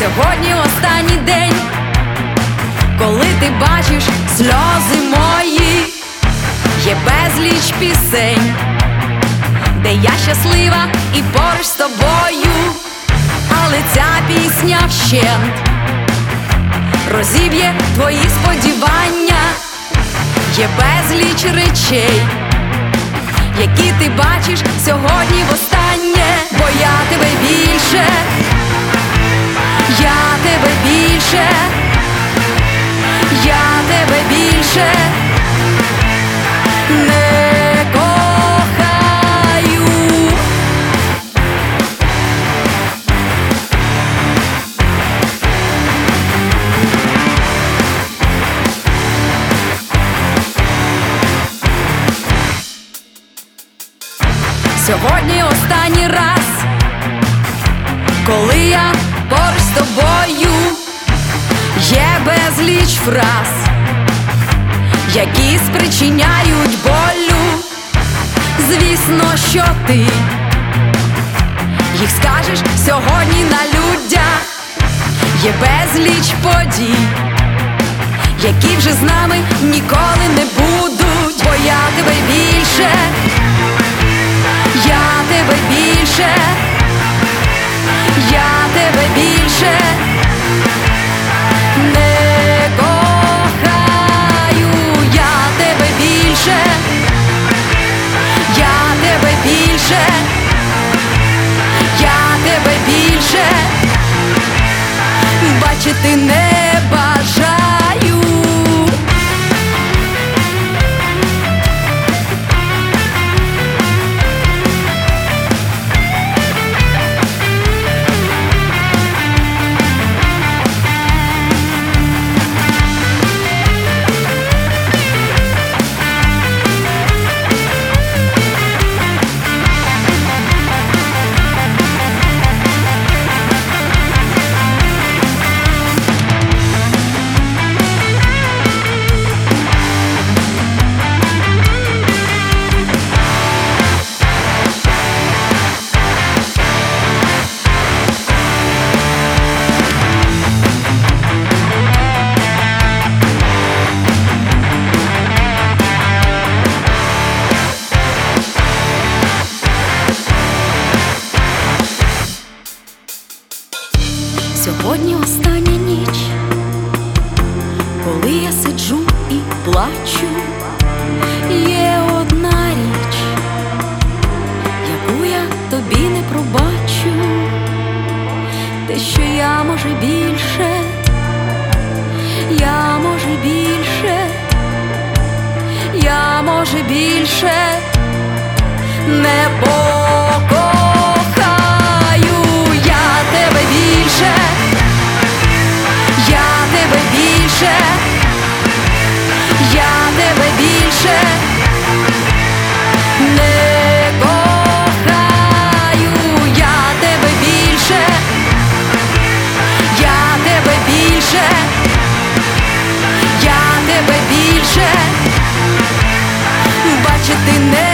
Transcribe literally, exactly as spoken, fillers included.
Сьогодні останній день, коли ти бачиш сльози мої. Є безліч пісень, де я щаслива і поруч з тобою. Але ця пісня вщент розіб'є твої сподівання. Є безліч речей, які ти бачиш сьогодні востаннє. Бо я тебе більше, я тебе більше, я тебе більше не кохаю. Сьогодні останній раз, коли я поруч з тобою. Є безліч фраз, які спричиняють болю. Звісно, що ти їх скажеш сьогодні на людях. Є безліч подій, які вже з нами ніколи не будуть. Бо я тебе більше, я тебе більше, я тебе більше не кохаю. Я тебе більше, я тебе більше, я тебе більше бачити не бажаю. Сьогодні остання ніч, коли я сиджу і плачу. Є одна річ, яку я тобі не пробачу. Те, що я, може, більше, я, може, більше, я, може, більше не покохаю. Я тебе більше, я тебе більше, я тебе більше не кохаю. Я тебе більше, я тебе більше, я тебе більше бачити не